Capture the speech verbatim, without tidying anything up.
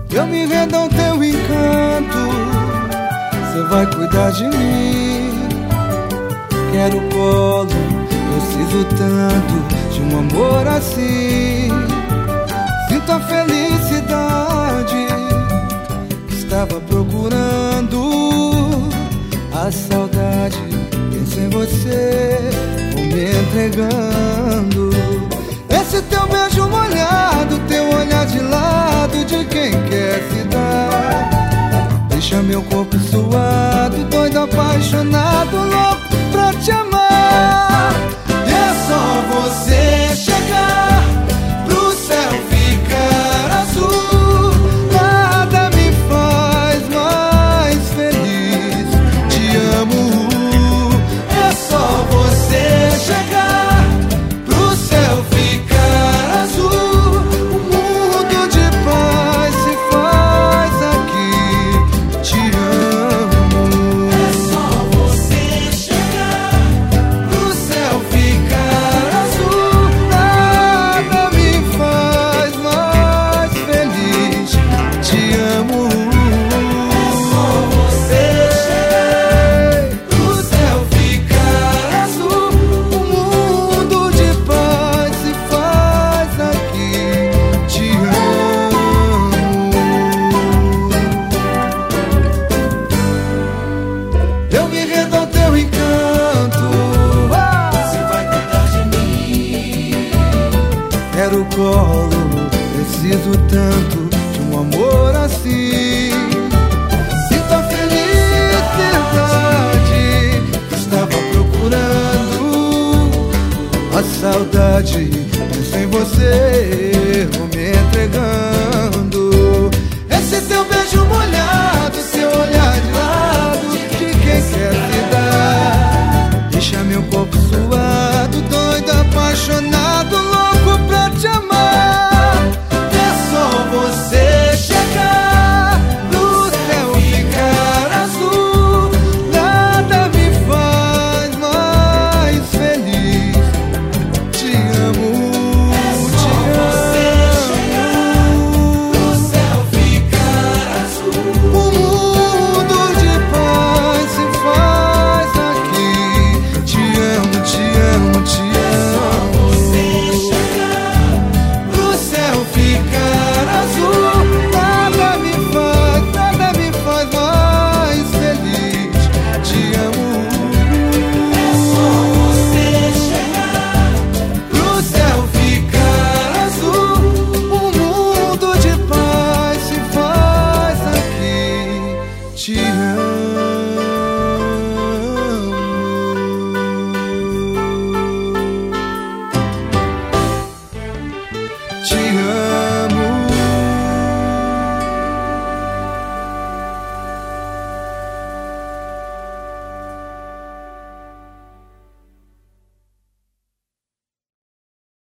Eu me rendo ao teu encanto, cê vai cuidar de mim. Quero colo, preciso tanto de um amor assim. Sinto a felicidade que estava procurando. A saudade, penso em você, vou me entregando. Esse teu beijo molhado, teu olhar de lado de quem quer se dar, deixa meu corpo suado, doido, apaixonado, louco pra te amar. E é só você chegar pro céu ficar azul, nada me faz mais feliz. Te amo. É só você chegar pro céu ficar azul, o mundo de paz se faz aqui. Te amo. É só você chegar pro céu ficar azul, nada me faz mais feliz. Te amo. É só você chegar pro céu ficar azul, o mundo de paz se faz aqui. Te amo. Eu me rendo ao teu encanto, você vai cuidar de mim. Quero colo, preciso tanto de um amor assim. Sinto a felicidade que estava procurando. A saudade, penso em você,